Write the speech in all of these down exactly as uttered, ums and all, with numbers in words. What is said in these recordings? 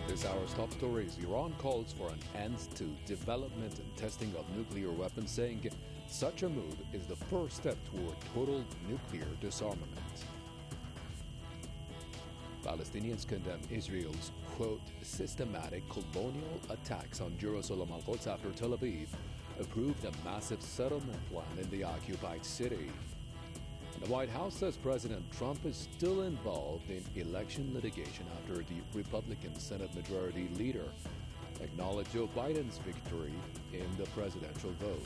This hour's top stories. Iran calls for an end to development and testing of nuclear weapons, saying such a move is the first step toward total nuclear disarmament. Palestinians condemn Israel's, quote, systematic colonial attacks on Jerusalem Al-Quds after Tel Aviv approved a massive settlement plan in the occupied city. And the White House says President Trump is still involved in election litigation after the Republican Senate Majority Leader acknowledged Joe Biden's victory in the presidential vote.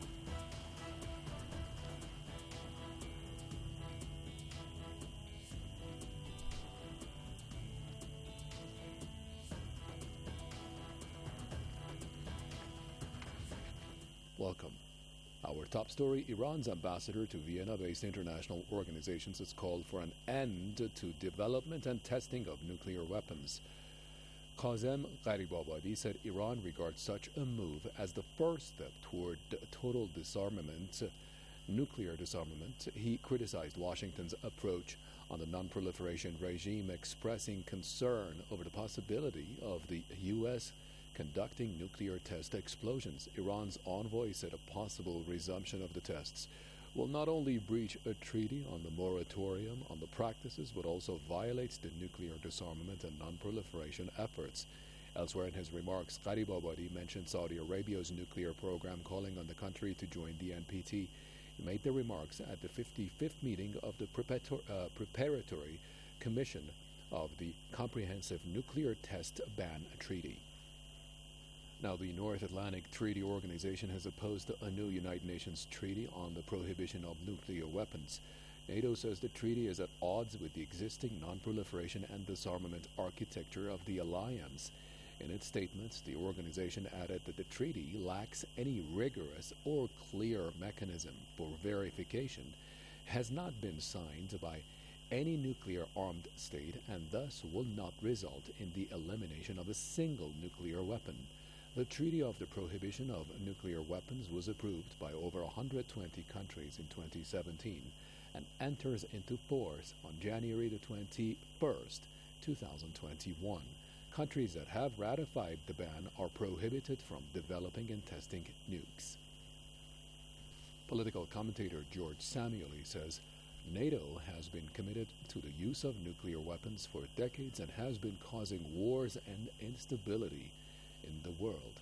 Welcome. Our top story, Iran's ambassador to Vienna-based international organizations has called for an end to development and testing of nuclear weapons. Qasem Gharibabadi said Iran regards such a move as the first step toward total disarmament, nuclear disarmament. He criticized Washington's approach on the non-proliferation regime, expressing concern over the possibility of the U S conducting nuclear test explosions. Iran's envoy said a possible resumption of the tests will not only breach a treaty on the moratorium on the practices, but also violates the nuclear disarmament and non-proliferation efforts. Elsewhere in his remarks, Gharibabadi mentioned Saudi Arabia's nuclear program, calling on the country to join the N P T. He made the remarks at the fifty-fifth meeting of the Prepator- uh, Preparatory Commission of the Comprehensive Nuclear Test Ban Treaty. Now, the North Atlantic Treaty Organization has opposed a new United Nations treaty on the prohibition of nuclear weapons. NATO says the treaty is at odds with the existing non-proliferation and disarmament architecture of the alliance. In its statements, the organization added that the treaty lacks any rigorous or clear mechanism for verification, has not been signed by any nuclear-armed state, and thus will not result in the elimination of a single nuclear weapon. The Treaty of the Prohibition of Nuclear Weapons was approved by over one hundred twenty countries in twenty seventeen and enters into force on January the twenty-first, two thousand twenty-one. Countries that have ratified the ban are prohibited from developing and testing nukes. Political commentator George Samueli says NATO has been committed to the use of nuclear weapons for decades and has been causing wars and instability in the world.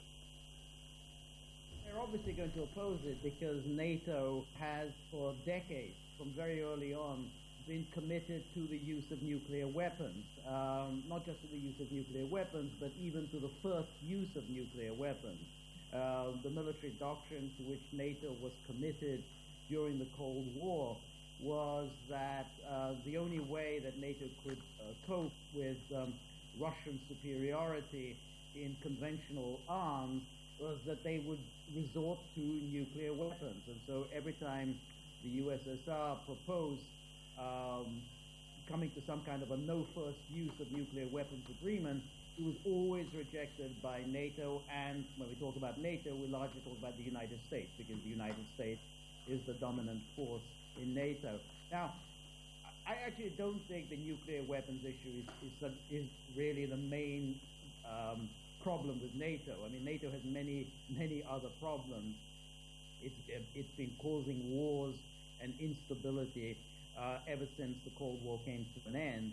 They're obviously going to oppose it because NATO has for decades, from very early on, been committed to the use of nuclear weapons. Um, not just to the use of nuclear weapons, but even to the first use of nuclear weapons. Uh, the military doctrine to which NATO was committed during the Cold War was that uh, the only way that NATO could uh, cope with um, Russian superiority in conventional arms was that they would resort to nuclear weapons. And so every time the U S S R proposed um, coming to some kind of a no first use of nuclear weapons agreement, it was always rejected by NATO. And when we talk about NATO, we largely talk about the United States, because the United States is the dominant force in NATO. Now, I actually don't think the nuclear weapons issue is, is, the, is really the main um, problem with NATO. I mean, NATO has many, many other problems. It's, it's been causing wars and instability uh, ever since the Cold War came to an end.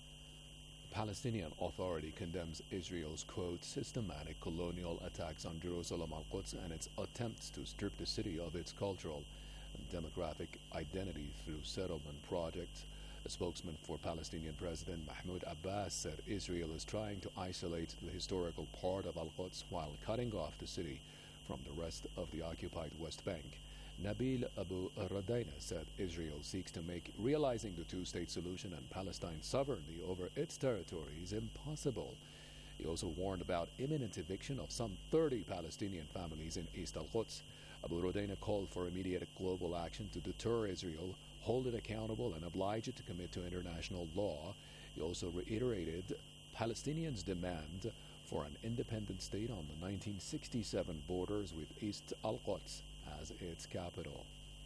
The Palestinian Authority condemns Israel's, quote, systematic colonial attacks on Jerusalem Al-Quds and its attempts to strip the city of its cultural and demographic identity through settlement projects. A spokesman for Palestinian President Mahmoud Abbas said Israel is trying to isolate the historical part of Al-Quds while cutting off the city from the rest of the occupied West Bank. Nabil Abu Radayna said Israel seeks to make realizing the two-state solution and Palestine's sovereignty over its territories impossible. He also warned about imminent eviction of some thirty Palestinian families in East Al-Quds. Abu Radayna called for immediate global action to deter Israel, hold it accountable, and oblige it to commit to international law. He also reiterated Palestinians' demand for an independent state on the nineteen sixty-seven borders with East Al-Quds as its capital.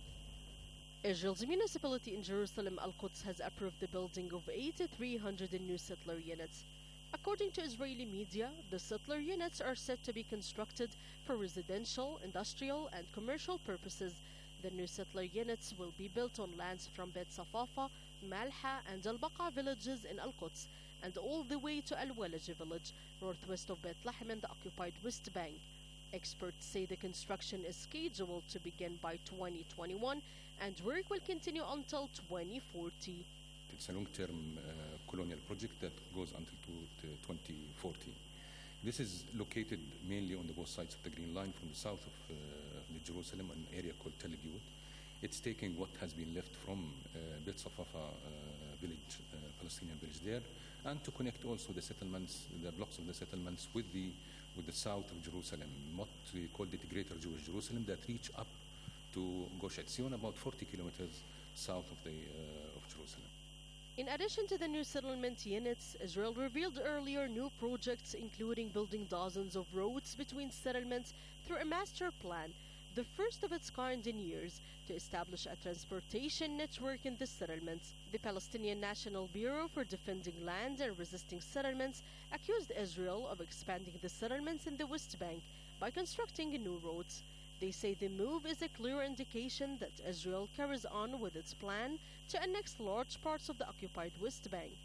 Israel's municipality in Jerusalem Al-Quds has approved the building of eight thousand three hundred new settler units. According to Israeli media, the settler units are said to be constructed for residential, industrial, and commercial purposes. The new settler units will be built on lands from Bet Safafa, Malha, and Al Baqa villages in Al Quds, and all the way to Al Walaji village, northwest of Beit Lahem in the occupied West Bank. Experts say the construction is scheduled to begin by twenty twenty-one, and work will continue until twenty forty. It's a long-term uh, colonial project that goes until to, to twenty forty. This is located mainly on the both sides of the Green Line from the south of uh, the Jerusalem, an area called Tel Aviv. It's taking what has been left from uh, Bet Safafa uh, village, uh, Palestinian village there, and to connect also the settlements, the blocks of the settlements with the with the south of Jerusalem, what we call the Greater Jewish Jerusalem, that reach up to Gush Etzion, about forty kilometers south of the uh, of Jerusalem. In addition to the new settlement units, Israel revealed earlier new projects including building dozens of roads between settlements through a master plan, the first of its kind in years, to establish a transportation network in the settlements. The Palestinian National Bureau for Defending Land and Resisting Settlements accused Israel of expanding the settlements in the West Bank by constructing new roads. They say the move is a clear indication that Israel carries on with its plan to annex large parts of the occupied West Bank.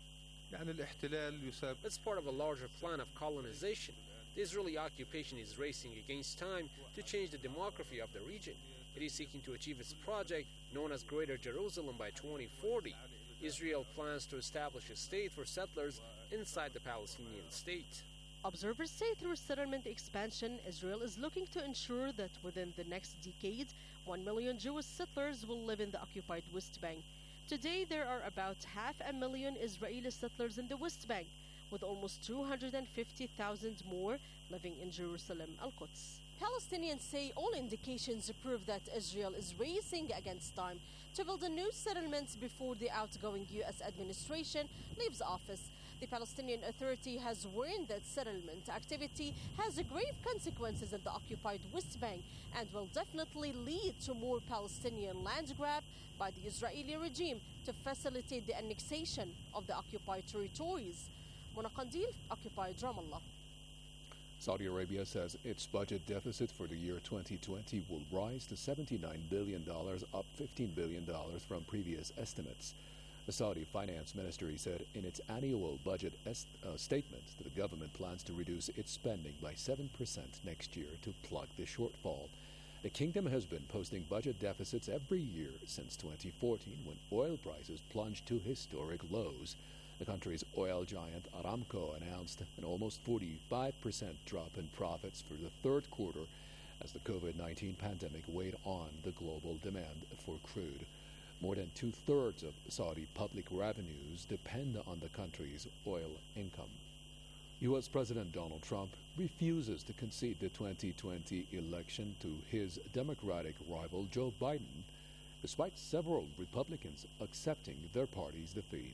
It's part of a larger plan of colonization. The Israeli occupation is racing against time to change the demography of the region. It is seeking to achieve its project, known as Greater Jerusalem, by twenty forty. Israel plans to establish a state for settlers inside the Palestinian state. Observers say through settlement expansion, Israel is looking to ensure that within the next decade, one million Jewish settlers will live in the occupied West Bank. Today, there are about half a million Israeli settlers in the West Bank, with almost two hundred fifty thousand more living in Jerusalem, Al Quds. Palestinians say all indications prove that Israel is racing against time to build a new settlement before the outgoing U S administration leaves office. The Palestinian Authority has warned that settlement activity has grave consequences in the occupied West Bank and will definitely lead to more Palestinian land grab by the Israeli regime to facilitate the annexation of the occupied territories. Mona Qandil, occupied Ramallah. Saudi Arabia says its budget deficit for the year twenty twenty will rise to seventy-nine billion dollars, up fifteen billion dollars from previous estimates. The Saudi finance ministry said in its annual budget est- uh, statement that the government plans to reduce its spending by seven percent next year to plug the shortfall. The kingdom has been posting budget deficits every year since twenty fourteen, when oil prices plunged to historic lows. The country's oil giant Aramco announced an almost forty-five percent drop in profits for the third quarter as the COVID nineteen pandemic weighed on the global demand for crude. More than two-thirds of Saudi public revenues depend on the country's oil income. U S President Donald Trump refuses to concede the twenty twenty election to his Democratic rival Joe Biden, despite several Republicans accepting their party's defeat.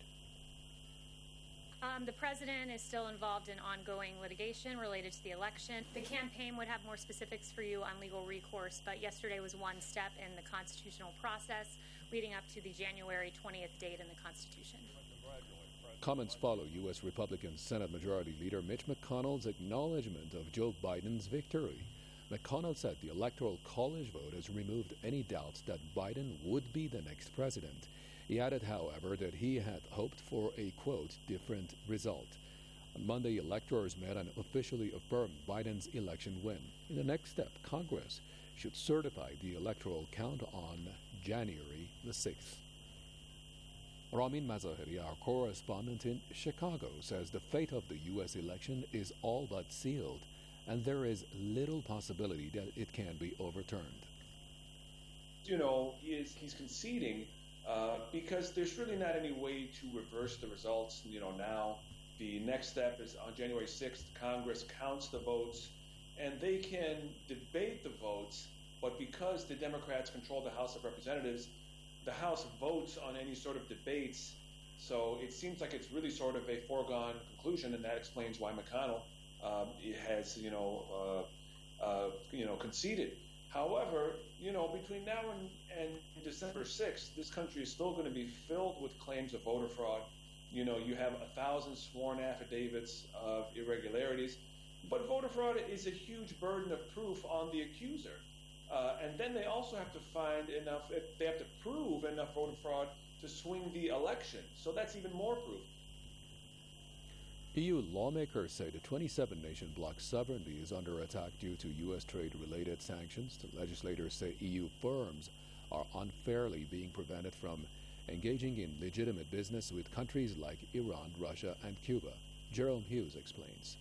Um, the president is still involved in ongoing litigation related to the election. The campaign would have more specifics for you on legal recourse, but yesterday was one step in the constitutional process leading up to the January twentieth date in the Constitution. Comments follow U S Republican Senate Majority Leader Mitch McConnell's acknowledgement of Joe Biden's victory. McConnell said the Electoral College vote has removed any doubts that Biden would be the next president. He added, however, that he had hoped for a, quote, different result. On Monday, electors met and officially affirmed Biden's election win. In the next step, Congress should certify the electoral count on January the sixth. Ramin Mazahiri, our correspondent in Chicago, says the fate of the U S election is all but sealed, and there is little possibility that it can be overturned. You know, he is, he's conceding uh, because there's really not any way to reverse the results, you know, now. The next step is on January sixth, Congress counts the votes, and they can debate the votes, but because the Democrats control the House of Representatives, the House votes on any sort of debates, so it seems like it's really sort of a foregone conclusion, and that explains why McConnell um, has, you know, uh, uh, you know, conceded. However, you know, between now and, and December sixth, this country is still going to be filled with claims of voter fraud. You know, you have a thousand sworn affidavits of irregularities, but voter fraud is a huge burden of proof on the accuser. Uh, and then they also have to find enough, they have to prove enough voter fraud to swing the election. So that's even more proof. E U lawmakers say the twenty-seven nation bloc's sovereignty is under attack due to U S trade-related sanctions. The legislators say E U firms are unfairly being prevented from engaging in legitimate business with countries like Iran, Russia, and Cuba. Jerome Hughes explains.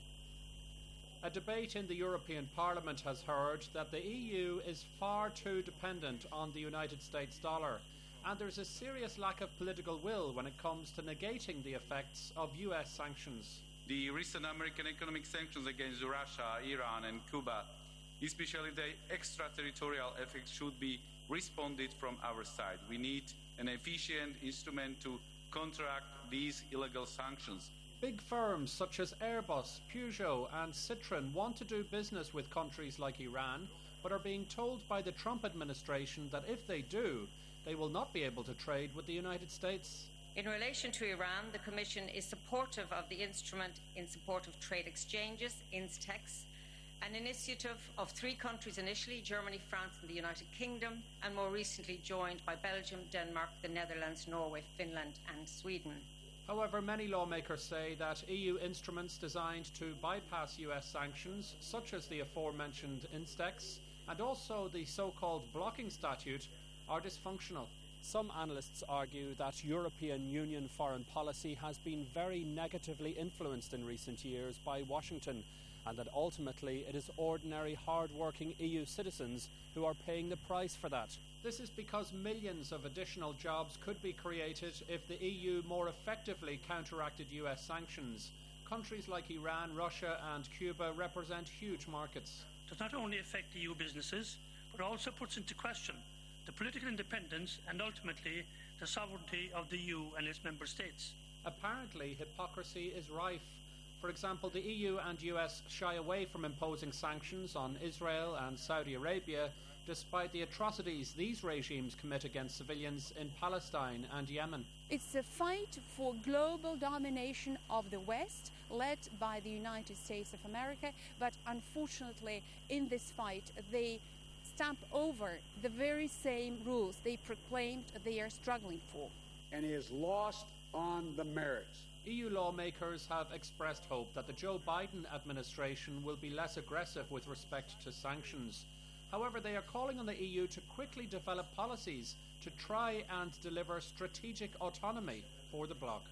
A debate in the European Parliament has heard that the E U is far too dependent on the United States dollar, and there's a serious lack of political will when it comes to negating the effects of U S sanctions. The recent American economic sanctions against Russia, Iran, and Cuba, especially the extraterritorial effects, should be responded from our side. We need an efficient instrument to counteract these illegal sanctions. Big firms such as Airbus, Peugeot and Citroën want to do business with countries like Iran, but are being told by the Trump administration that if they do, they will not be able to trade with the United States. In relation to Iran, the Commission is supportive of the instrument in support of trade exchanges, INSTEX, an initiative of three countries initially, Germany, France and the United Kingdom, and more recently joined by Belgium, Denmark, the Netherlands, Norway, Finland and Sweden. However, many lawmakers say that E U instruments designed to bypass U S sanctions, such as the aforementioned INSTEX and also the so-called blocking statute, are dysfunctional. Some analysts argue that European Union foreign policy has been very negatively influenced in recent years by Washington, and that ultimately it is ordinary hard-working E U citizens who are paying the price for that. This is because millions of additional jobs could be created if the E U more effectively counteracted U S sanctions. Countries like Iran, Russia and Cuba represent huge markets. It does not only affect E U businesses, but also puts into question the political independence and ultimately the sovereignty of the E U and its member states. Apparently, hypocrisy is rife. For example, the E U and U S shy away from imposing sanctions on Israel and Saudi Arabia, despite the atrocities these regimes commit against civilians in Palestine and Yemen. It's a fight for global domination of the West, led by the United States of America, but unfortunately, in this fight, they stamp over the very same rules they proclaimed they are struggling for. And is lost on the merits. E U lawmakers have expressed hope that the Joe Biden administration will be less aggressive with respect to sanctions. However, they are calling on the E U to quickly develop policies to try and deliver strategic autonomy for the bloc.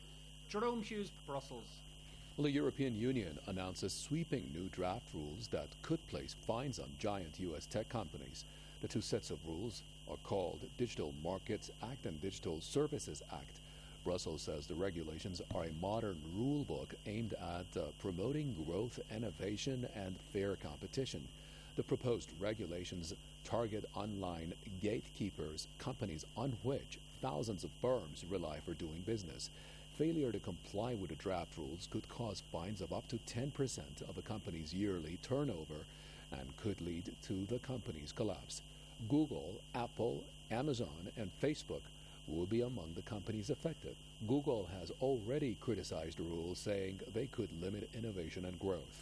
Jerome Hughes, Brussels. Well, the European Union announces sweeping new draft rules that could place fines on giant U S tech companies. The two sets of rules are called Digital Markets Act and Digital Services Act. Brussels says the regulations are a modern rule book aimed at uh, promoting growth, innovation, and fair competition. The proposed regulations target online gatekeepers, companies on which thousands of firms rely for doing business. Failure to comply with the draft rules could cause fines of up to ten percent of a company's yearly turnover and could lead to the company's collapse. Google, Apple, Amazon, and Facebook will be among the companies affected. Google has already criticized the rules, saying they could limit innovation and growth.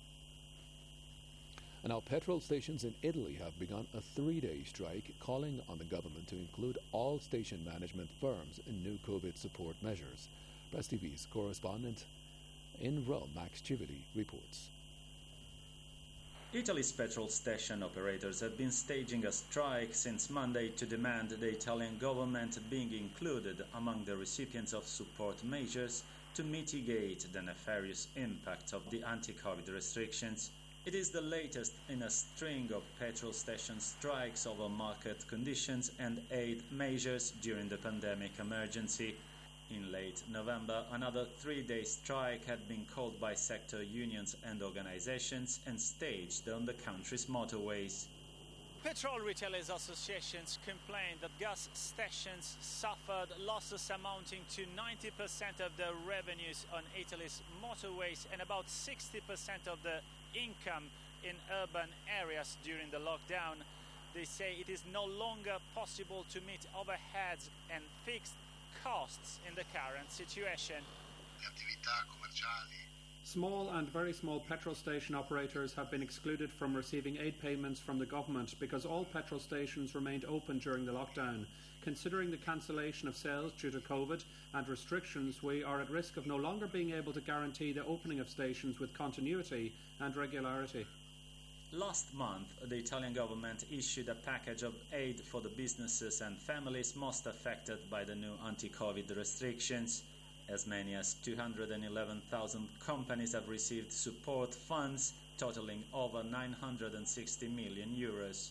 And now petrol stations in Italy have begun a three-day strike, calling on the government to include all station management firms in new COVID support measures. Press T V's correspondent in Rome, Max Chivili, reports. Italy's petrol station operators have been staging a strike since Monday to demand the Italian government being included among the recipients of support measures to mitigate the nefarious impact of the anti-COVID restrictions. It is the latest in a string of petrol station strikes over market conditions and aid measures during the pandemic emergency. In late November, another three-day strike had been called by sector unions and organizations and staged on the country's motorways. Petrol retailers associations complained that gas stations suffered losses amounting to ninety percent of the revenues on Italy's motorways and about sixty percent of the income in urban areas during the lockdown. They say it is no longer possible to meet overheads and fixed costs in the current situation. Small and very small petrol station operators have been excluded from receiving aid payments from the government because all petrol stations remained open during the lockdown. Considering the cancellation of sales due to COVID and restrictions, we are at risk of no longer being able to guarantee the opening of stations with continuity and regularity. Last month, the Italian government issued a package of aid for the businesses and families most affected by the new anti-COVID restrictions. As many as two hundred eleven thousand companies have received support funds totaling over nine hundred sixty million euros.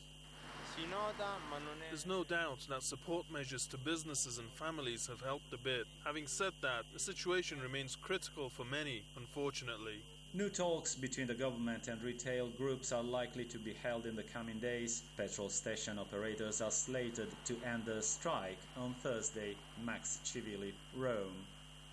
There's no doubt that support measures to businesses and families have helped a bit. Having said that, the situation remains critical for many, unfortunately. New talks between the government and retail groups are likely to be held in the coming days. Petrol station operators are slated to end their strike on Thursday. Max Civilli, Rome.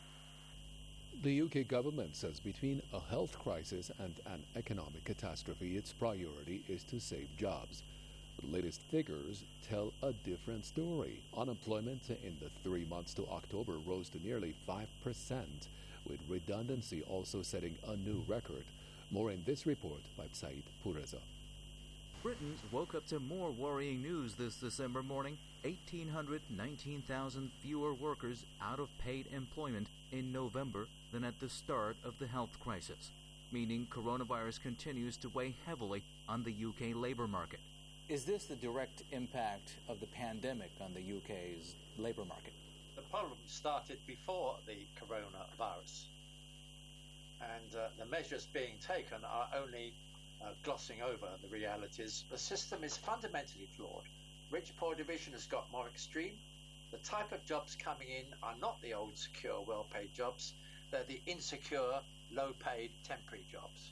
The U K government says between a health crisis and an economic catastrophe, its priority is to save jobs. The latest figures tell a different story. Unemployment in the three months to October rose to nearly five percent, with redundancy also setting a new record. More in this report by Said Pureza. Britain woke up to more worrying news this December morning. one thousand eight hundred nineteen thousand fewer workers out of paid employment in November than at the start of the health crisis, meaning coronavirus continues to weigh heavily on the U K labour market. Is this the direct impact of the pandemic on the U K's labour market? The problem started before the coronavirus, and uh, the measures being taken are only uh, glossing over the realities. The system is fundamentally flawed. Rich-poor division has got more extreme. The type of jobs coming in are not the old, secure, well-paid jobs. They're the insecure, low-paid, temporary jobs.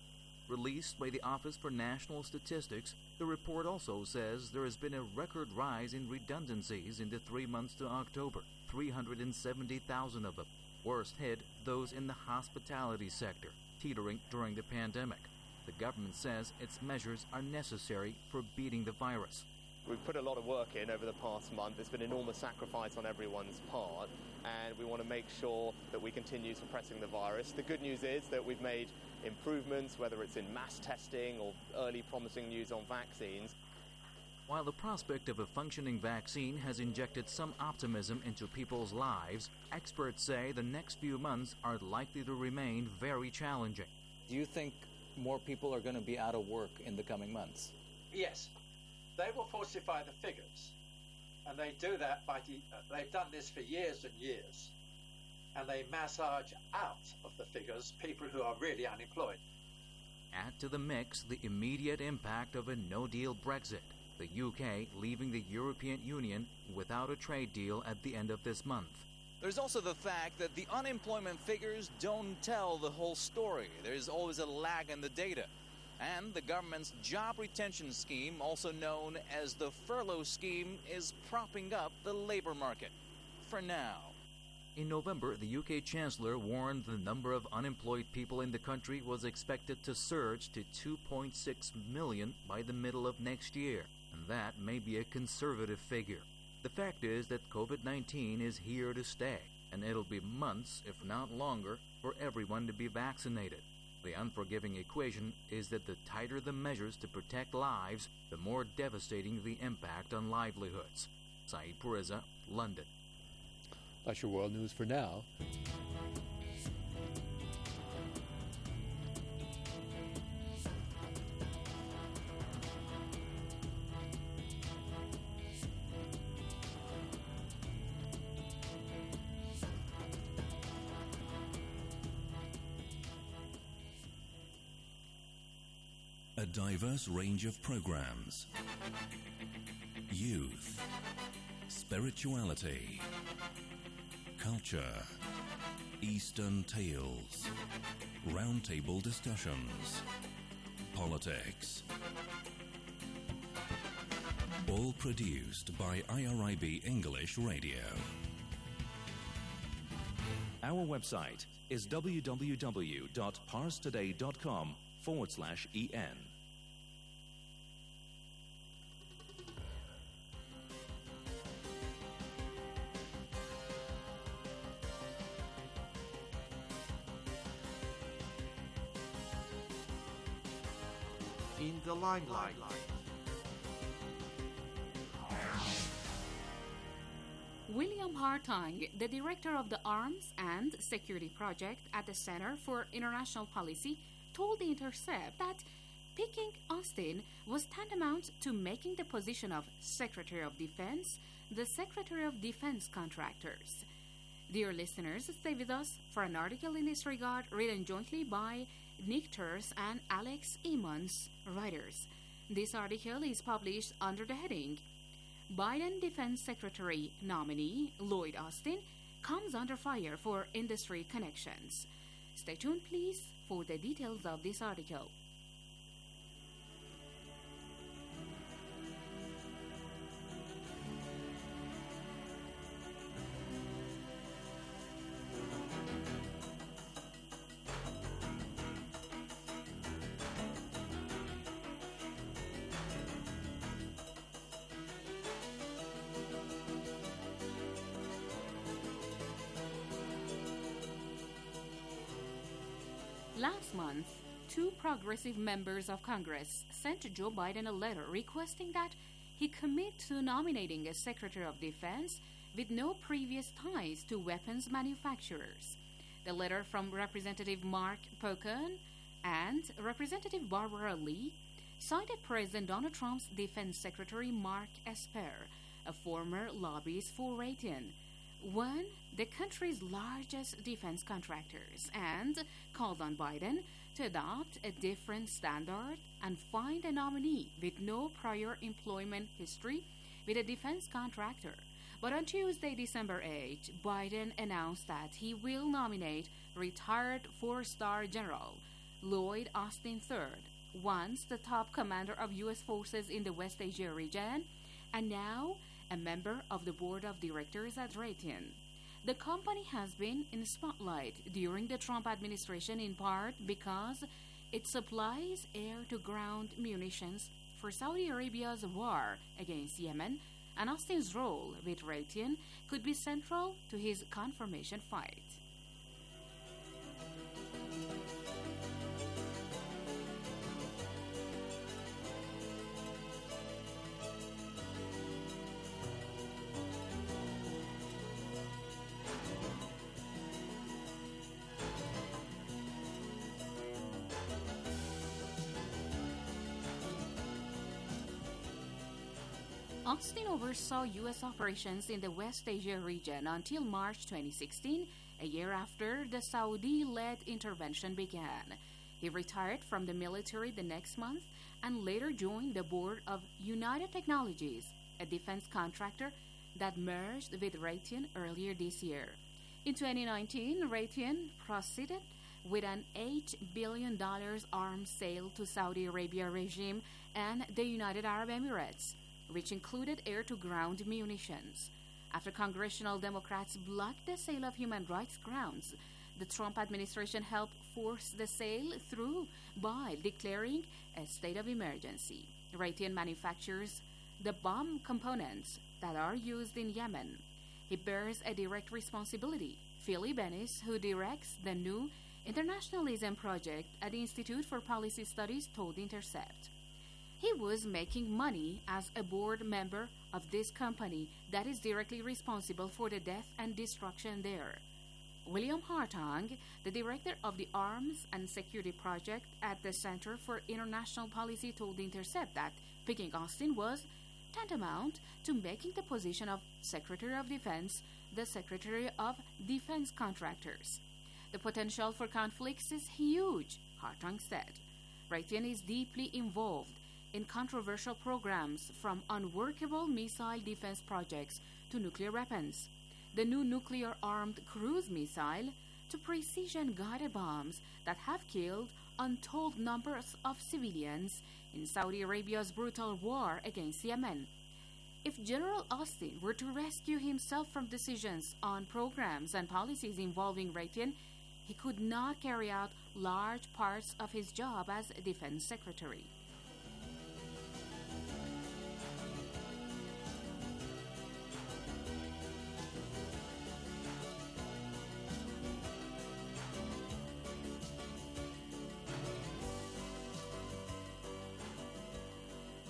Released by the Office for National Statistics, the report also says there has been a record rise in redundancies in the three months to October, three hundred seventy thousand of them. Worst hit, those in the hospitality sector, teetering during the pandemic. The government says its measures are necessary for beating the virus. We've put a lot of work in over the past month. There's been enormous sacrifice on everyone's part, and we want to make sure that we continue suppressing the virus. The good news is that we've made improvements, whether it's in mass testing or early promising news on vaccines. While the prospect of a functioning vaccine has injected some optimism into people's lives, experts say the next few months are likely to remain very challenging. Do you think more people are going to be out of work in the coming months? Yes. They will falsify the figures, and they do that by de- they've done this for years and years, and they massage out of the figures people who are really unemployed. Add to the mix the immediate impact of a no-deal Brexit, the U K leaving the European Union without a trade deal at the end of this month. There's also the fact that the unemployment figures don't tell the whole story. There's always a lag in the data. And the government's job retention scheme, also known as the furlough scheme, is propping up the labor market. For now. In November, the U K Chancellor warned the number of unemployed people in the country was expected to surge to two point six million by the middle of next year. And that may be a conservative figure. The fact is that COVID nineteen is here to stay, and it'll be months, if not longer, for everyone to be vaccinated. The unforgiving equation is that the tighter the measures to protect lives, the more devastating the impact on livelihoods. Said Pureza, London. That's your world news for now. A diverse range of programs. Youth, spirituality, culture, Eastern tales, roundtable discussions, politics. All produced by I R I B English Radio. Our website is w w w dot pars today dot com forward slash en. in the limelight. William Hartung, the director of the Arms and Security Project at the Center for International Policy, told The Intercept that picking Austin was tantamount to making the position of Secretary of Defense the Secretary of Defense Contractors. Dear listeners, stay with us for an article in this regard written jointly by Nick Terse and Alex Emmons, writers. This article is published under the heading Biden Defense Secretary nominee Lloyd Austin comes under fire for industry connections. Stay tuned, please, for the details of this article. Last month, two progressive members of Congress sent Joe Biden a letter requesting that he commit to nominating a Secretary of Defense with no previous ties to weapons manufacturers. The letter from Representative Mark Pocan and Representative Barbara Lee cited President Donald Trump's Defense Secretary Mark Esper, a former lobbyist for Raytheon, one the country's largest defense contractors, and called on Biden to adopt a different standard and find a nominee with no prior employment history with a defense contractor. But on Tuesday, December eighth, Biden announced that he will nominate retired four-star General Lloyd Austin the third, once the top commander of U S forces in the West Asia region, and now a member of the board of directors at Raytheon. The company has been in the spotlight during the Trump administration in part because it supplies air-to-ground munitions for Saudi Arabia's war against Yemen, and Austin's role with Raytheon could be central to his confirmation fight. Austin oversaw U S operations in the West Asia region until March twenty sixteen, a year after the Saudi-led intervention began. He retired from the military the next month and later joined the board of United Technologies, a defense contractor that merged with Raytheon earlier this year. In twenty nineteen, Raytheon proceeded with an eight billion dollars arms sale to Saudi Arabia regime and the United Arab Emirates, which included air-to-ground munitions. After congressional Democrats blocked the sale of human rights grounds, the Trump administration helped force the sale through by declaring a state of emergency. Raytheon manufactures the bomb components that are used in Yemen. He bears a direct responsibility. Philly Bennis, who directs the new Internationalism Project at the Institute for Policy Studies, told The Intercept. He was making money as a board member of this company that is directly responsible for the death and destruction there. William Hartung, the director of the Arms and Security Project at the Center for International Policy, told The Intercept that picking Austin was tantamount to making the position of Secretary of Defense the Secretary of Defense Contractors. The potential for conflicts is huge, Hartung said. Raytheon is deeply involved in controversial programs from unworkable missile defense projects to nuclear weapons, the new nuclear-armed cruise missile to precision-guided bombs that have killed untold numbers of civilians in Saudi Arabia's brutal war against Yemen. If General Austin were to rescue himself from decisions on programs and policies involving Raytheon, he could not carry out large parts of his job as Defense Secretary.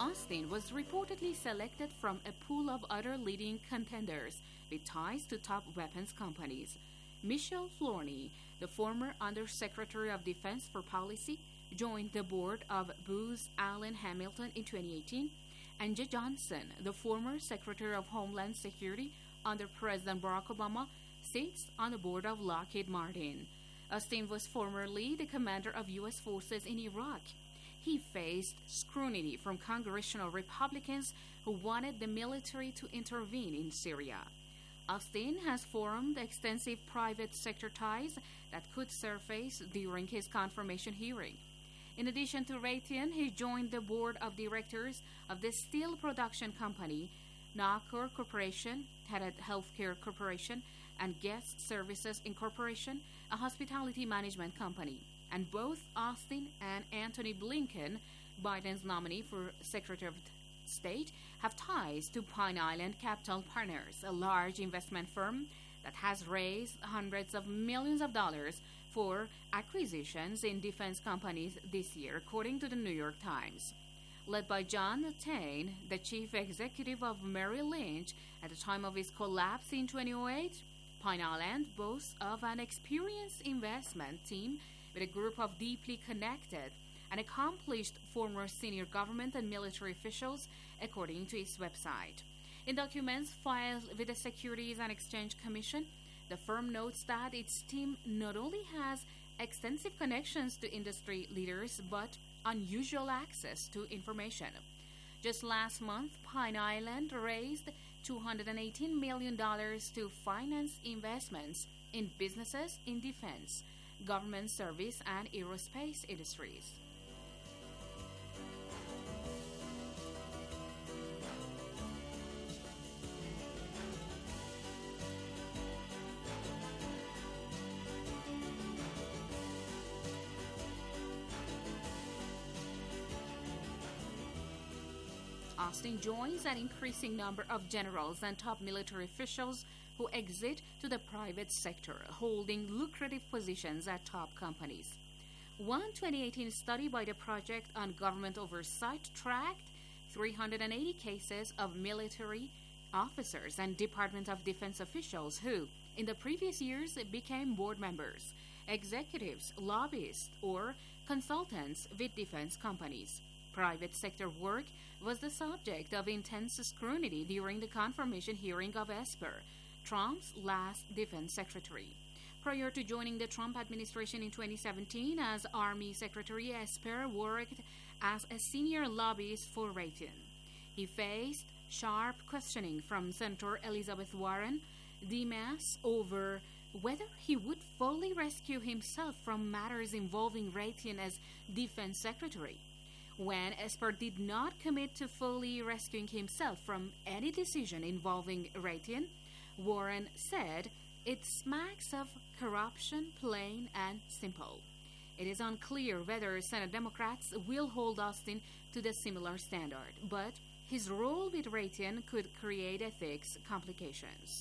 Austin was reportedly selected from a pool of other leading contenders with ties to top weapons companies. Michelle Flournoy, the former Undersecretary of Defense for Policy, joined the board of Booz Allen Hamilton in twenty eighteen, and Jeh Johnson, the former Secretary of Homeland Security under President Barack Obama, sits on the board of Lockheed Martin. Austin was formerly the commander of U S forces in Iraq. He faced scrutiny from congressional Republicans who wanted the military to intervene in Syria. Austin has formed extensive private sector ties that could surface during his confirmation hearing. In addition to Raytheon, he joined the board of directors of the steel production company Nacor Corporation, Tenet Healthcare Corporation, and Guest Services Incorporation, a hospitality management company. And both Austin and Antony Blinken, Biden's nominee for Secretary of State, have ties to Pine Island Capital Partners, a large investment firm that has raised hundreds of millions of dollars for acquisitions in defense companies this year, according to the New York Times. Led by John Tain, the chief executive of Merrill Lynch at the time of his collapse in twenty oh eight, Pine Island boasts of an experienced investment team with a group of deeply connected and accomplished former senior government and military officials, according to its website. In documents filed with the Securities and Exchange Commission, the firm notes that its team not only has extensive connections to industry leaders, but unusual access to information. Just last month, Pine Island raised two hundred eighteen million dollars to finance investments in businesses in defense, government service, and aerospace industries. Austin joins an increasing number of generals and top military officials who exit to the private sector, holding lucrative positions at top companies. One twenty eighteen study by the Project on Government Oversight tracked three hundred eighty cases of military officers and Department of Defense officials who, in the previous years, became board members, executives, lobbyists, or consultants with defense companies. Private sector work was the subject of intense scrutiny during the confirmation hearing of Esper, Trump's last defense secretary. Prior to joining the Trump administration in twenty seventeen as Army Secretary, Esper worked as a senior lobbyist for Raytheon. He faced sharp questioning from Senator Elizabeth Warren, D M S, over whether he would fully rescue himself from matters involving Raytheon as defense secretary. When Esper did not commit to fully rescuing himself from any decision involving Raytheon, Warren said it smacks of corruption, plain and simple. It is unclear whether Senate Democrats will hold Austin to the similar standard, but his role with Raytheon could create ethics complications.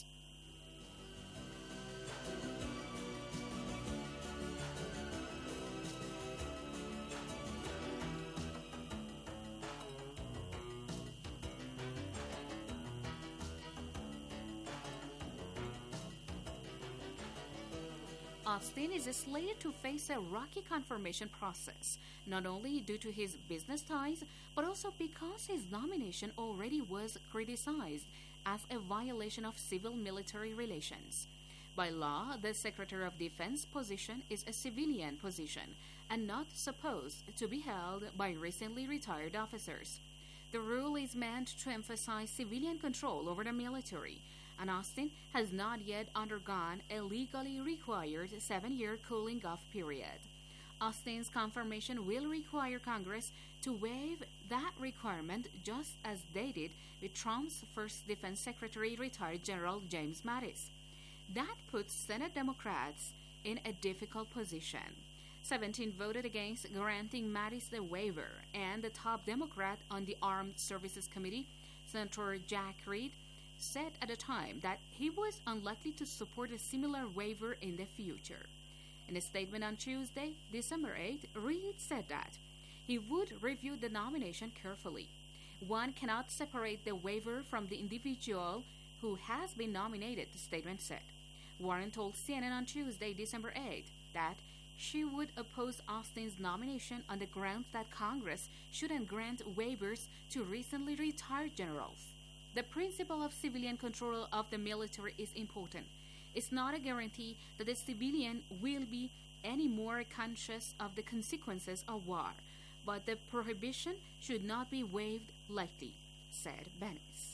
Austin is slated to face a rocky confirmation process, not only due to his business ties, but also because his nomination already was criticized as a violation of civil-military relations. By law, the Secretary of Defense position is a civilian position and not supposed to be held by recently retired officers. The rule is meant to emphasize civilian control over the military, and Austin has not yet undergone a legally required seven-year cooling-off period. Austin's confirmation will require Congress to waive that requirement, just as they did with Trump's first defense secretary, retired General James Mattis. That puts Senate Democrats in a difficult position. seventeen voted against granting Mattis the waiver, and the top Democrat on the Armed Services Committee, Senator Jack Reed, said at the time that he was unlikely to support a similar waiver in the future. In a statement on Tuesday, December eighth, Reed said that he would review the nomination carefully. One cannot separate the waiver from the individual who has been nominated, the statement said. Warren told C N N on Tuesday, December eighth, that she would oppose Austin's nomination on the grounds that Congress shouldn't grant waivers to recently retired generals. The principle of civilian control of the military is important. It's not a guarantee that the civilian will be any more conscious of the consequences of war, but the prohibition should not be waived lightly, said Bennis.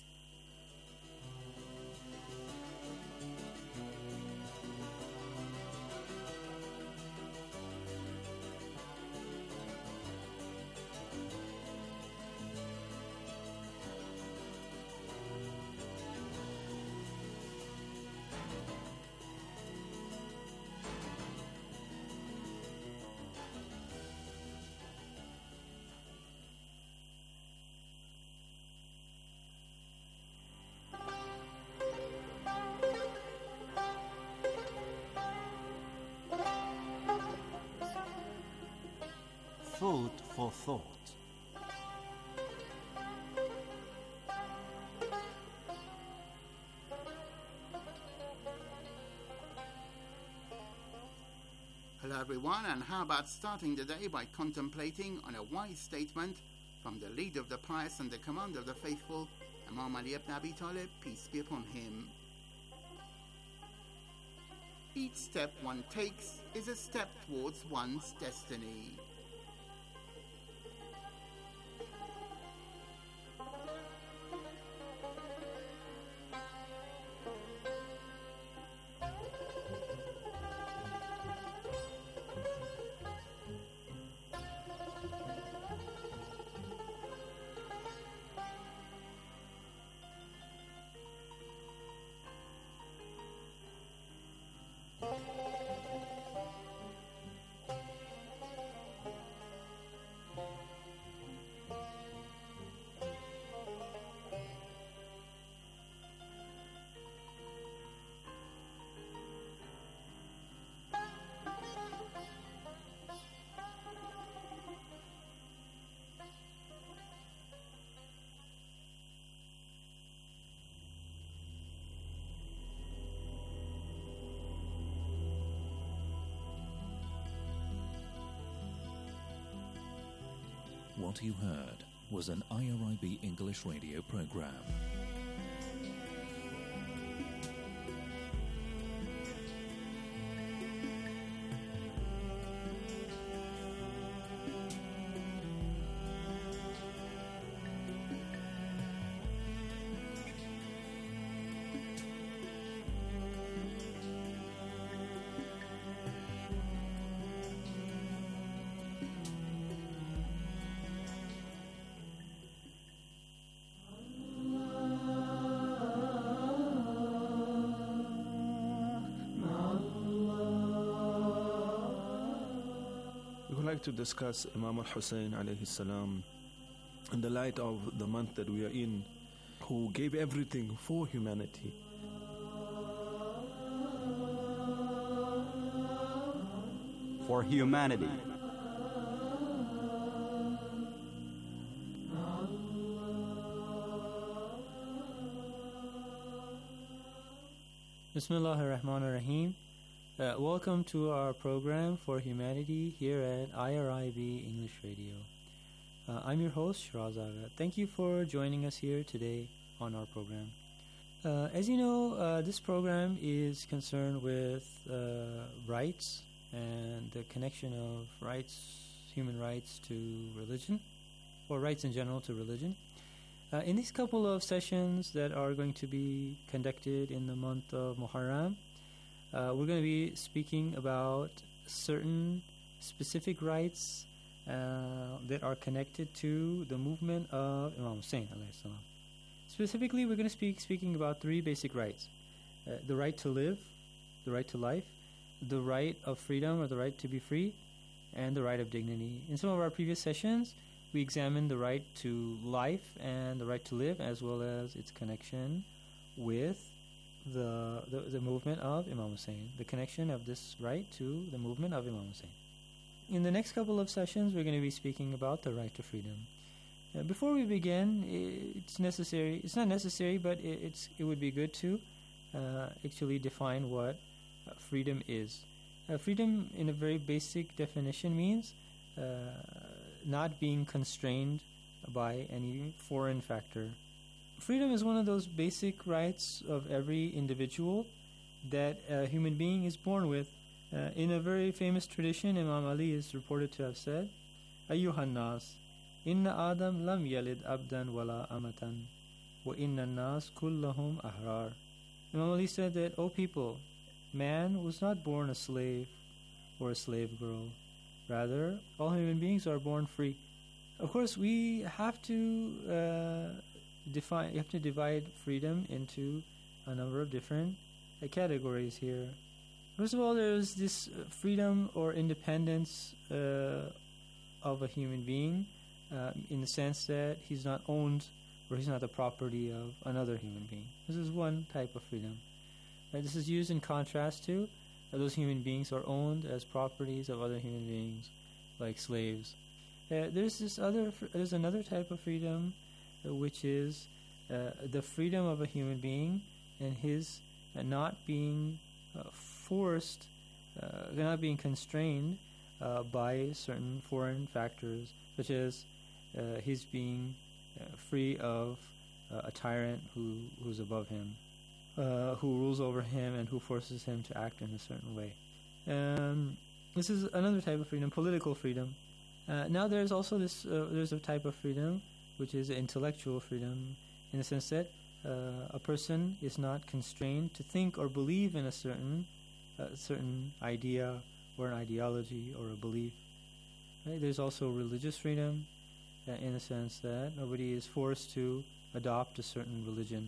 Food for thought. Hello everyone, and how about starting the day by contemplating on a wise statement from the leader of the pious and the commander of the faithful, Imam Ali ibn Abi Talib, peace be upon him. Each step one takes is a step towards one's destiny. What you heard was an I R I B English radio program. To discuss Imam al-Hussein alayhi salam in the light of the month that we are in, who gave everything for humanity. For humanity. Bismillahir Rahmanir Rahim. Uh, welcome to our program for humanity here at I R I B English Radio. Uh, I'm your host, Shiraz Agha. Thank you for joining us here today on our program. Uh, as you know, uh, this program is concerned with uh, rights and the connection of rights, human rights to religion, or rights in general to religion. Uh, in these couple of sessions that are going to be conducted in the month of Muharram, Uh, we're going to be speaking about certain specific rights uh, that are connected to the movement of Imam Hussein alayhi salam. Specifically, we're going to speak speaking about three basic rights: uh, the right to live, the right to life, the right of freedom or the right to be free, and the right of dignity. In some of our previous sessions, we examined the right to life and the right to live, as well as its connection with The, the the movement of Imam Hussein, the connection of this right to the movement of Imam Hussein. In the next couple of sessions, we're going to be speaking about the right to freedom. Uh, before we begin, it's necessary. It's not necessary, but it, it's it would be good to uh, actually define what uh, freedom is. Uh, freedom, in a very basic definition, means uh, not being constrained by any foreign factor. Freedom is one of those basic rights of every individual that a human being is born with. Uh, in a very famous tradition, Imam Ali is reported to have said, "Ayyuhan nas, inna Adam lam yalid abdan wala amatan, wa inna nas kullahum ahrar." Imam Ali said that, "O people, man was not born a slave or a slave girl. Rather, all human beings are born free." Of course, we have to uh, define. You have to divide freedom into a number of different uh, categories here. First of all, there is this uh, freedom or independence uh, of a human being, uh, in the sense that he's not owned or he's not the property of another human being. This is one type of freedom. Uh, this is used in contrast to uh, those human beings are owned as properties of other human beings, like slaves. Uh, there's this other. Fr- there's another type of freedom, uh, which is uh, the freedom of a human being and his uh, not being uh, forced, uh, not being constrained uh, by certain foreign factors, such as uh, his being uh, free of uh, a tyrant who who's above him, uh, who rules over him and who forces him to act in a certain way. Um, this is another type of freedom, political freedom. Uh, now there's also this, uh, there's a type of freedom which is intellectual freedom, in the sense that uh, a person is not constrained to think or believe in a certain uh, certain idea or an ideology or a belief. Right? There's also religious freedom, uh, in the sense that nobody is forced to adopt a certain religion.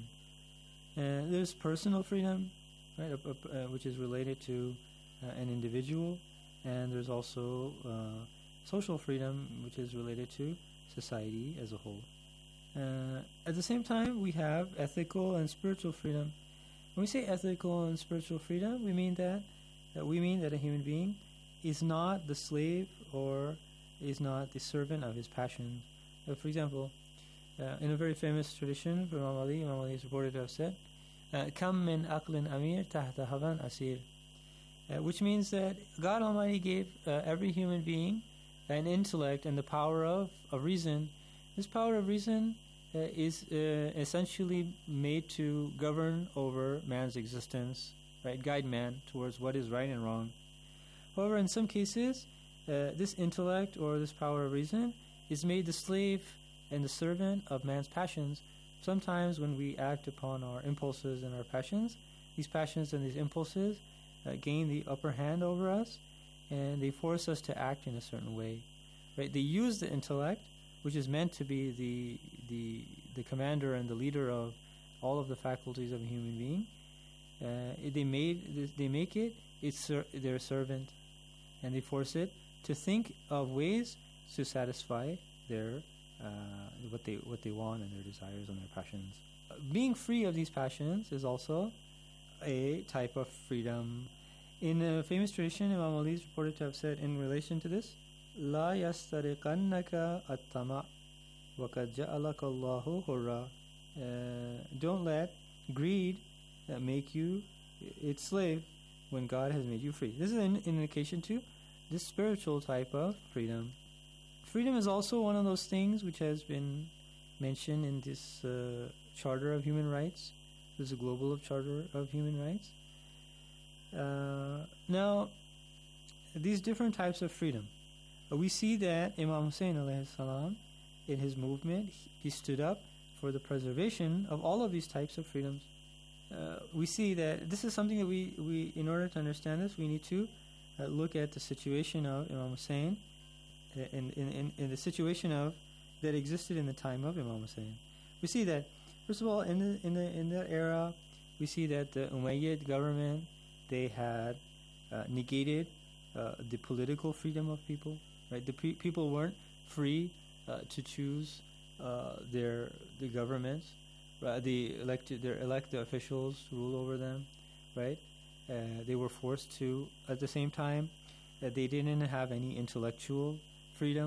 And there's personal freedom, right, uh, uh, which is related to uh, an individual, and there's also uh, social freedom, which is related to society as a whole. Uh, at the same time, we have ethical and spiritual freedom. When we say ethical and spiritual freedom, we mean that, that we mean that a human being is not the slave or is not the servant of his passions. Uh, for example, uh, in a very famous tradition from Imam Ali, Imam Ali is reported to have said, "Kam min aqlin amir tahta havan asir," uh, which means that God Almighty gave uh, every human being an intellect and the power of, of reason. This power of reason uh, is uh, essentially made to govern over man's existence, right? Guide man towards what is right and wrong. However, in some cases, uh, this intellect or this power of reason is made the slave and the servant of man's passions. Sometimes when we act upon our impulses and our passions, these passions and these impulses uh, gain the upper hand over us, and they force us to act in a certain way, right? They use the intellect, which is meant to be the the the commander and the leader of all of the faculties of a human being. Uh, they made they make it its ser- their servant, and they force it to think of ways to satisfy their uh, what they what they want and their desires and their passions. Uh, being free of these passions is also a type of freedom. In a famous tradition, Imam Ali is reported to have said in relation to this, "La yastariqannaka at-tama' wa qad ja'alaka Allahu hurra." Don't let greed uh, make you its slave when God has made you free. This is an indication to this spiritual type of freedom. Freedom is also one of those things which has been mentioned in this uh, Charter of Human Rights. This is a global Charter of Human Rights. Uh, now, these different types of freedom, uh, we see that Imam Hussein alayhi salam, in his movement, he, he stood up for the preservation of all of these types of freedoms. Uh, we see that this is something that we, we in order to understand this, we need to uh, look at the situation of Imam Hussein, in, in, in, in the situation of that existed in the time of Imam Hussein. We see that, first of all, in the in the in that era, we see that the Umayyad government, they had uh, negated uh, the political freedom of people. Right, the pe- people weren't free uh, to choose uh, their the governments. Uh, the elected their elected officials rule over them. Right, uh, they were forced to. At the same time, uh, they didn't have any intellectual freedom.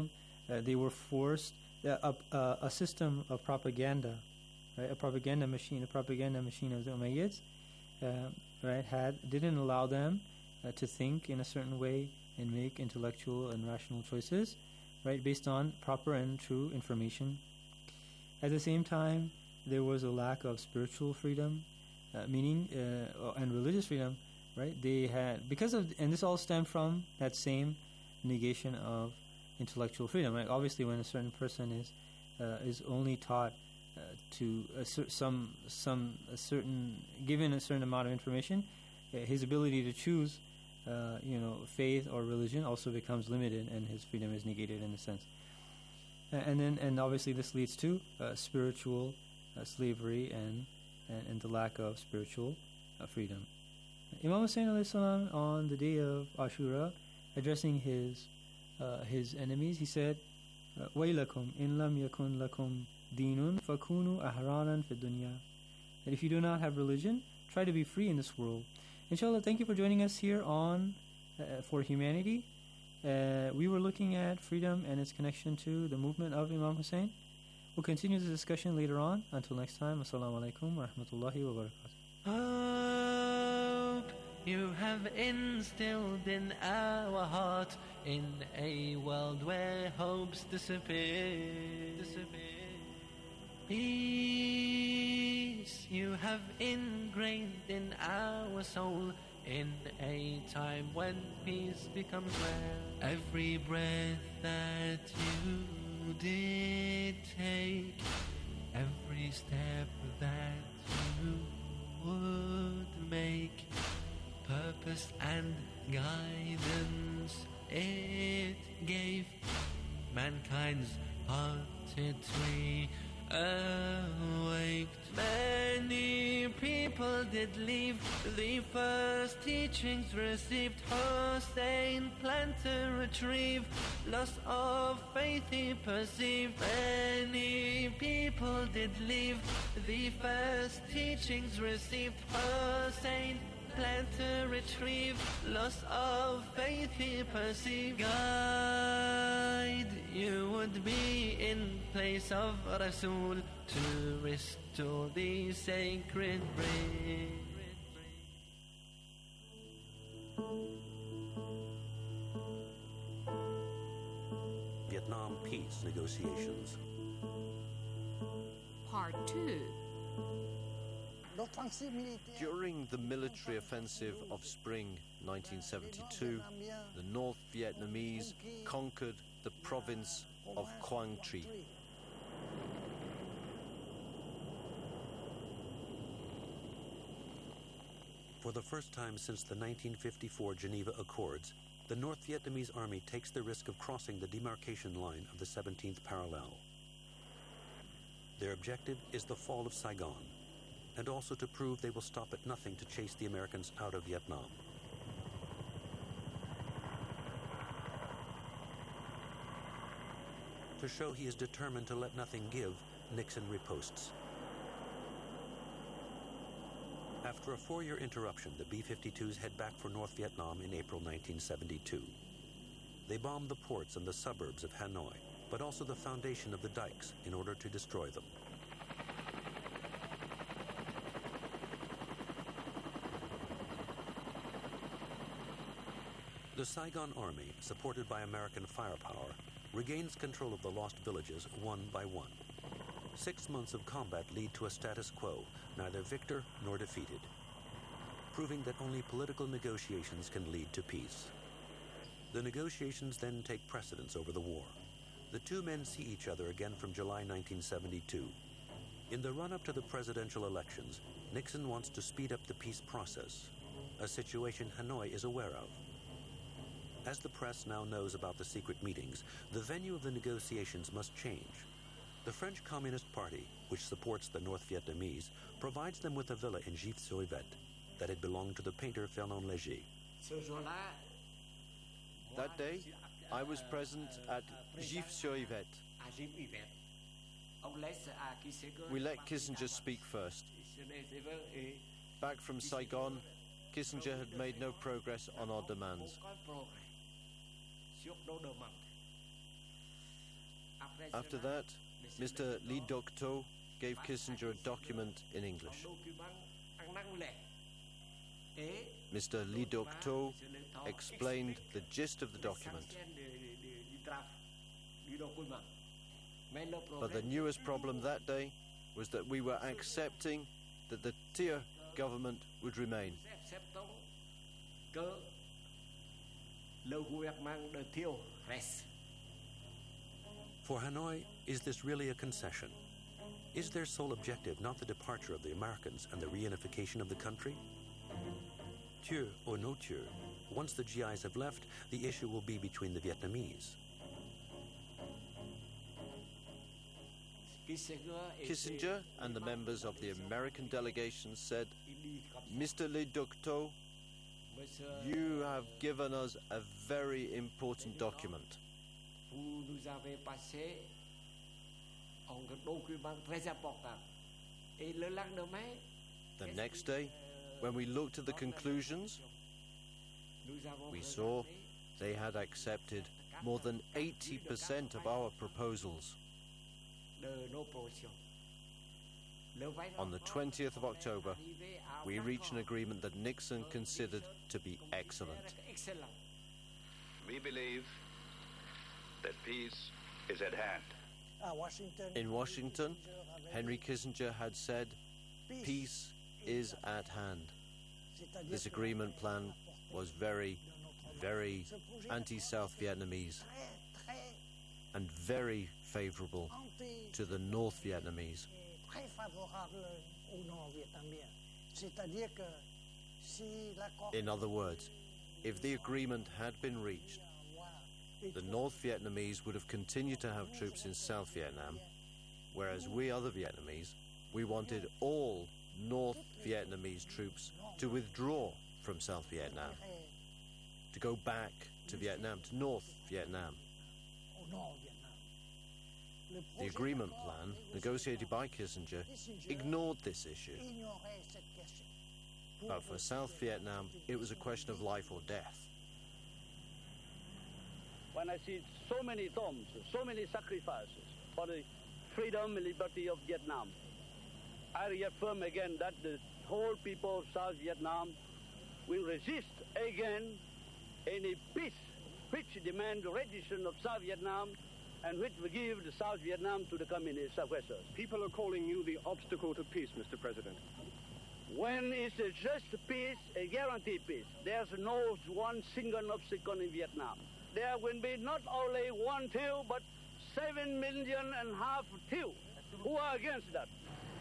uh, they were forced uh, a, a, a system of propaganda, right? A propaganda machine, a propaganda machine of the Umayyads, uh, right? Had didn't allow them uh, to think in a certain way and make intellectual and rational choices, right? Based on proper and true information. At the same time, there was a lack of spiritual freedom, uh, meaning uh, and religious freedom, right? They had because of and this all stemmed from that same negation of intellectual freedom, right? Obviously, when a certain person is uh, is only taught uh, to a cer- some some a certain given a certain amount of information, uh, his ability to choose, uh, you know, faith or religion also becomes limited, and his freedom is negated in a sense. Uh, and then, and obviously, this leads to uh, spiritual uh, slavery and, and and the lack of spiritual uh, freedom. Imam Hussein alayhi salam on the day of Ashura, addressing his uh, his enemies, he said, "Wailakum in lam yakun lakum dinun fakunu ahraran fi dunya." That if you do not have religion, try to be free in this world. Inshallah, thank you for joining us here on uh, For Humanity. Uh, we were looking at freedom and its connection to the movement of Imam Hussein. We'll continue the discussion later on. Until next time, Assalamu alaikum wa rahmatullahi wa barakatuh. Hope you have instilled in our heart, in a world where hopes disappear. disappear. Peace you have ingrained in our soul, in a time when peace becomes rare. Every breath that you did take, every step that you would make, purpose and guidance it gave. Mankind's hearted tree awaked. Many people did leave the first teachings received. Hussein planned to retrieve, loss of faith he perceived. Many people did leave the first teachings received. Hussein planned to retrieve, loss of faith he perceived. Guide you would be in place of Rasul to restore the sacred brain. Vietnam peace negotiations. Part two. During the military offensive of spring nineteen seventy-two, the North Vietnamese conquered the province of Quang Tri. For the first time since the nineteen fifty-four Geneva Accords, the North Vietnamese army takes the risk of crossing the demarcation line of the seventeenth parallel. Their objective is the fall of Saigon, and also to prove they will stop at nothing to chase the Americans out of Vietnam. To show he is determined to let nothing give, Nixon riposts. After a four-year interruption, the B fifty-twos head back for North Vietnam in April nineteen seventy-two. They bomb the ports and the suburbs of Hanoi, but also the foundation of the dikes in order to destroy them. The Saigon Army, supported by American firepower, regains control of the lost villages one by one. Six months of combat lead to a status quo, neither victor nor defeated, proving that only political negotiations can lead to peace. The negotiations then take precedence over the war. The two men see each other again from July nineteen seventy-two. In the run-up to the presidential elections, Nixon wants to speed up the peace process, a situation Hanoi is aware of. As the press now knows about the secret meetings, the venue of the negotiations must change. The French Communist Party, which supports the North Vietnamese, provides them with a villa in Gif-sur-Yvette that had belonged to the painter Fernand Léger. That day, I was present at Gif-sur-Yvette. We let Kissinger speak first. Back from Saigon, Kissinger had made no progress on our demands. After that, Mister Lee Duk-to gave Kissinger a document in English. Mister Lee Duk-to explained the gist of the document. But the newest problem that day was that we were accepting that the Thieu government would remain. For Hanoi, is this really a concession? Is their sole objective not the departure of the Americans and the reunification of the country? Thieu or no Thieu, once the G Is have left, the issue will be between the Vietnamese. Kissinger and the members of the American delegation said, Mister Lee Duk-to, you have given us a very important document. The next day, when we looked at the conclusions, we saw they had accepted more than eighty percent of our proposals. On the twentieth of October, we reached an agreement that Nixon considered to be excellent. We believe that peace is at hand. In Washington, Henry Kissinger had said, peace is at hand. This agreement plan was very, very anti-South Vietnamese and very favorable to the North Vietnamese. In other words, if the agreement had been reached, the North Vietnamese would have continued to have troops in South Vietnam, whereas we other Vietnamese, we wanted all North Vietnamese troops to withdraw from South Vietnam, to go back to Vietnam, to North Vietnam. The agreement plan, negotiated by Kissinger, ignored this issue. But for South Vietnam, it was a question of life or death. When I see so many tombs, so many sacrifices for the freedom and liberty of Vietnam, I reaffirm again that the whole people of South Vietnam will resist again any peace which demands the rendition of South Vietnam and which will give the South Vietnam to the communist oppressors. People are calling you the obstacle to peace, Mister President. When it's a just peace, a guaranteed peace, there's no one single obstacle in Vietnam. There will be not only one Thieu, but seven million and a half Thieu who are against that.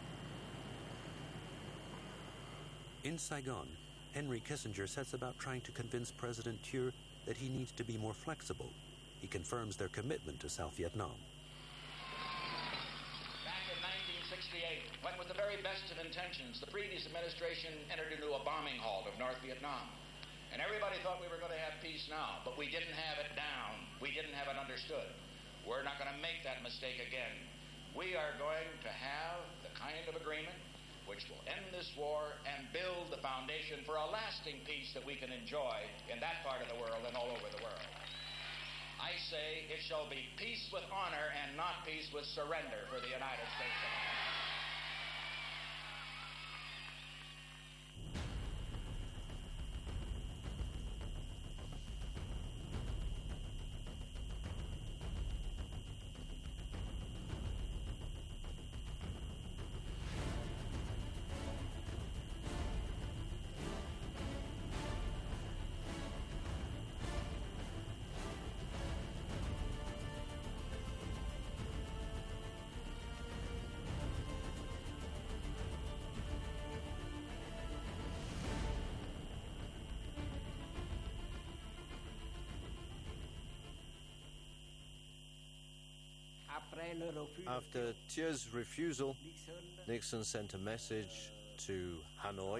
In Saigon, Henry Kissinger sets about trying to convince President Thieu that he needs to be more flexible. He confirms their commitment to South Vietnam. Back in nineteen sixty-eight, when with the very best of intentions, the previous administration entered into a bombing halt of North Vietnam. And everybody thought we were going to have peace now, but we didn't have it down. We didn't have it understood. We're not going to make that mistake again. We are going to have the kind of agreement which will end this war and build the foundation for a lasting peace that we can enjoy in that part of the world and all over the world. I say it shall be peace with honor and not peace with surrender for the United States of America. After Thieu's refusal, Nixon sent a message to Hanoi.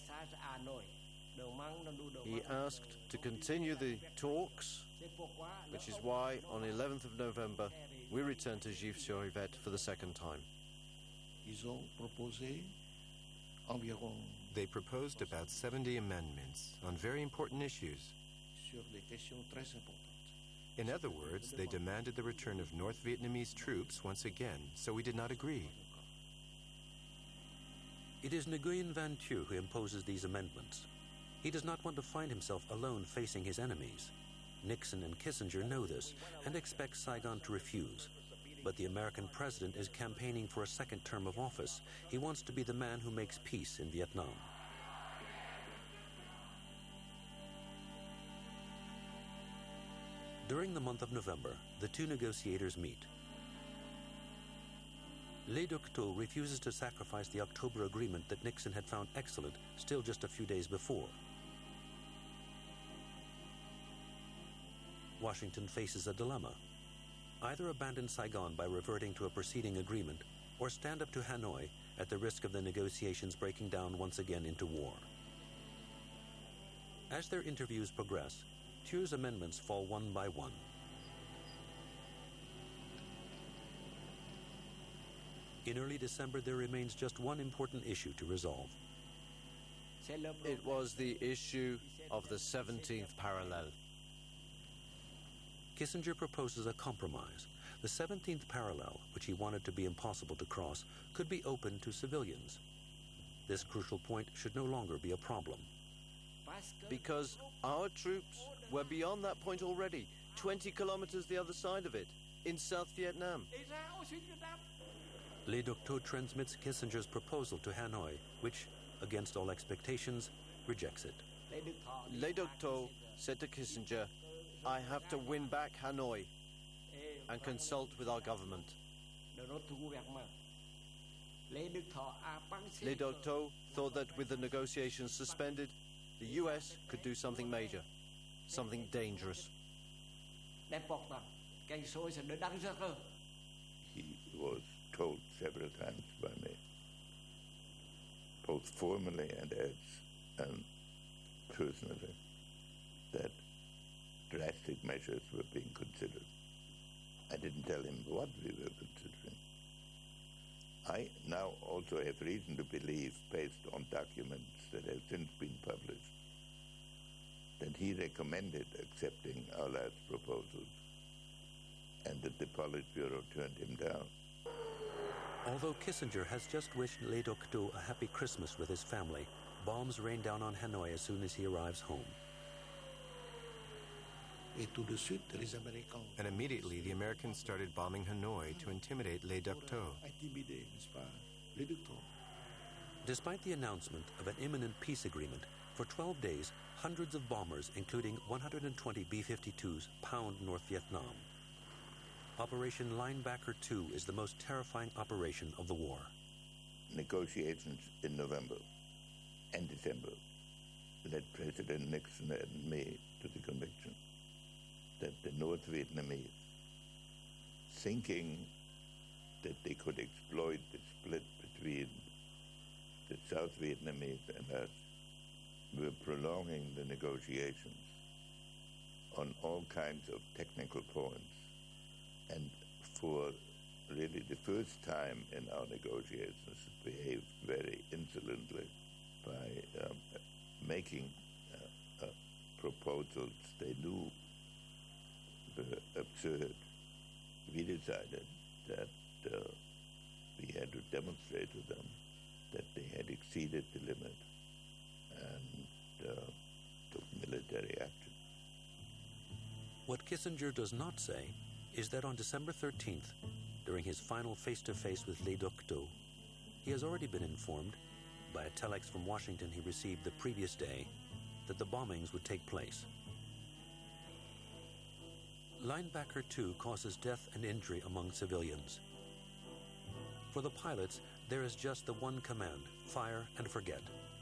He asked to continue the talks, which is why on the eleventh of November we returned to Gif-sur-Yvette for the second time. They proposed about seventy amendments on very important issues. In other words, they demanded the return of North Vietnamese troops once again, so we did not agree. It is Nguyen Van Thieu who imposes these amendments. He does not want to find himself alone facing his enemies. Nixon and Kissinger know this and expect Saigon to refuse. But the American president is campaigning for a second term of office. He wants to be the man who makes peace in Vietnam. During the month of November, the two negotiators meet. Le Duc Tho refuses to sacrifice the October agreement that Nixon had found excellent still just a few days before. Washington faces a dilemma. Either abandon Saigon by reverting to a preceding agreement, or stand up to Hanoi at the risk of the negotiations breaking down once again into war. As their interviews progress, Thieu's amendments fall one by one. In early December, there remains just one important issue to resolve. It was the issue of the seventeenth parallel. Kissinger proposes a compromise. The seventeenth parallel, which he wanted to be impossible to cross, could be open to civilians. This crucial point should no longer be a problem. Because our troops were beyond that point already, twenty kilometers the other side of it, in South Vietnam. Le Duc Tho transmits Kissinger's proposal to Hanoi, which, against all expectations, rejects it. Le Duc Tho said to Kissinger, I have to win back Hanoi and consult with our government. Le Duc Tho thought that with the negotiations suspended, the U S could do something major, something dangerous. He was told several times by me, both formally and as and personally, that drastic measures were being considered. I didn't tell him what we were considering. I now also have reason to believe, based on documents that have since been published, that he recommended accepting our last proposals and that the Politburo turned him down. Although Kissinger has just wished Le Duc Tho a happy Christmas with his family, bombs rain down on Hanoi as soon as he arrives home. And immediately the Americans started bombing Hanoi to intimidate Le Duc Tho. Despite the announcement of an imminent peace agreement, for twelve days, hundreds of bombers, including one hundred twenty B fifty-twos, pound North Vietnam. Operation Linebacker two is the most terrifying operation of the war. Negotiations in November and December led President Nixon and me to the conviction that the North Vietnamese, thinking that they could exploit the split between the South Vietnamese and us, were prolonging the negotiations on all kinds of technical points. And for really the first time in our negotiations, behaved very insolently by um, making uh, uh, proposals they knew were absurd. We decided that uh, we had to demonstrate to them that they had exceeded the limit and uh, took military action. What Kissinger does not say is that on December thirteenth, during his final face-to-face with Le Duc Tho, he has already been informed, by a telex from Washington he received the previous day, that the bombings would take place. Linebacker two causes death and injury among civilians. For the pilots, there is just the one command, fire and forget.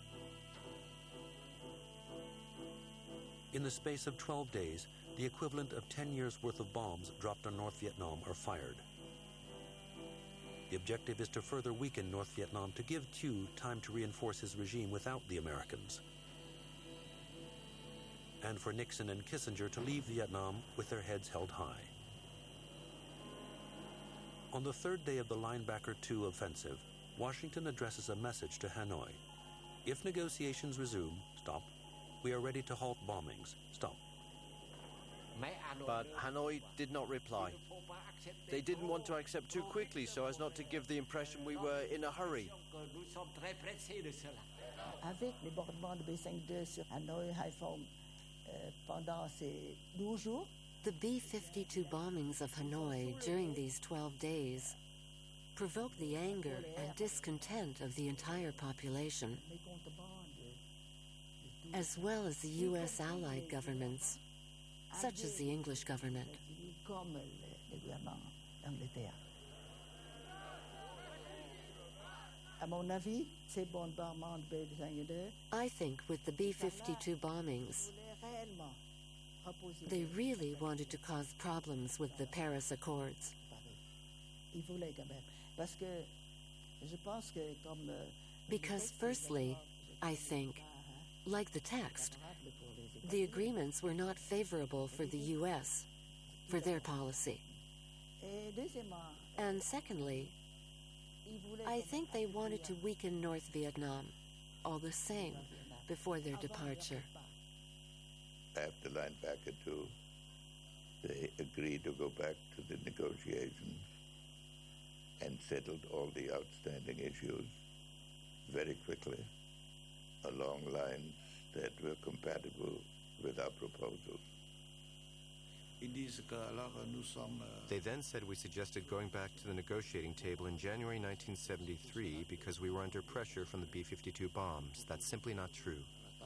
In the space of twelve days, the equivalent of ten years' worth of bombs dropped on North Vietnam are fired. The objective is to further weaken North Vietnam to give Thieu time to reinforce his regime without the Americans, and for Nixon and Kissinger to leave Vietnam with their heads held high. On the third day of the Linebacker two offensive, Washington addresses a message to Hanoi. If negotiations resume, stop. We are ready to halt bombings, stop. But Hanoi did not reply. They didn't want to accept too quickly so as not to give the impression we were in a hurry. Avec les bombardements de B cinquante-deux sur Hanoi, Haiphong, euh, pendant ces douze jours, the B fifty-two bombings of Hanoi during these twelve days provoked the anger and discontent of the entire population, as well as the U S allied governments, such as the English government. I think with the B fifty-two bombings, they really wanted to cause problems with the Paris Accords. Because firstly, I think, like the text, the agreements were not favorable for the U S, for their policy. And secondly, I think they wanted to weaken North Vietnam, all the same, before their departure. After Linebacker two, they agreed to go back to the negotiations and settled all the outstanding issues very quickly along lines that were compatible with our proposals. They then said we suggested going back to the negotiating table in January nineteen seventy-three because we were under pressure from the B fifty-two bombs. That's simply not true.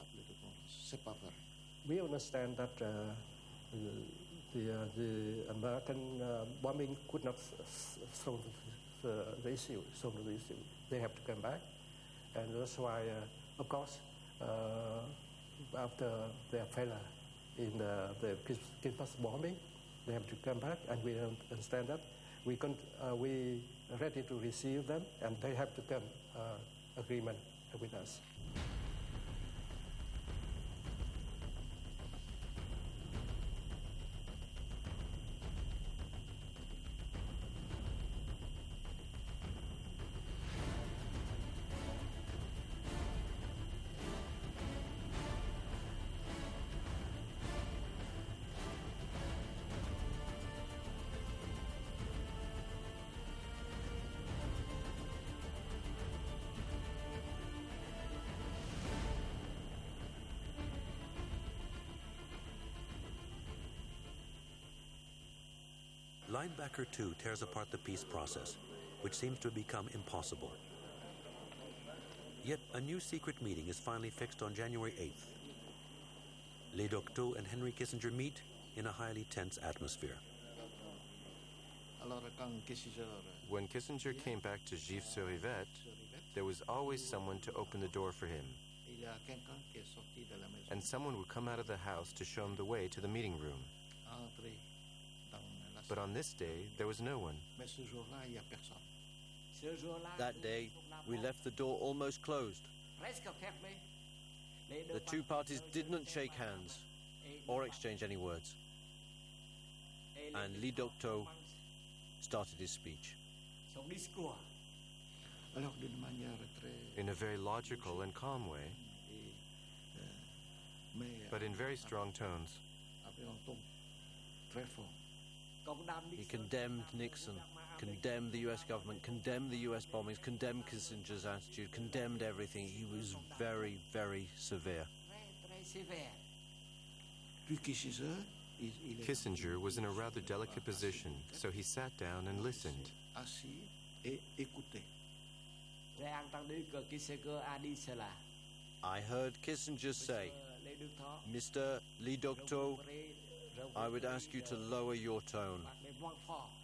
We understand that uh, the, uh, the American uh, bombing could not solve the, the issue, solve the issue. They have to come back, and that's why, uh, of course, uh, after their failure in the, the Kinfas bombing, they have to come back, and we understand that. We can, uh, we are ready to receive them, and they have to come uh, agreement with us. Linebacker two tears apart the peace process, which seems to have become impossible. Yet a new secret meeting is finally fixed on January eighth. Le Duc Tho and Henry Kissinger meet in a highly tense atmosphere. When Kissinger came back to Givre-sur-Yvette, there was always someone to open the door for him. And someone would come out of the house to show him the way to the meeting room. But on this day, there was no one. That day, we left the door almost closed. The two parties did not shake hands or exchange any words. And Le Duc Tho started his speech. In a very logical and calm way, but in very strong tones. He condemned Nixon, condemned the U S government, condemned the U S bombings, condemned Kissinger's attitude, condemned everything. He was very, very severe. Kissinger was in a rather delicate position, so he sat down and listened. I heard Kissinger say, Mister Le Duc Tho, I would ask you to lower your tone.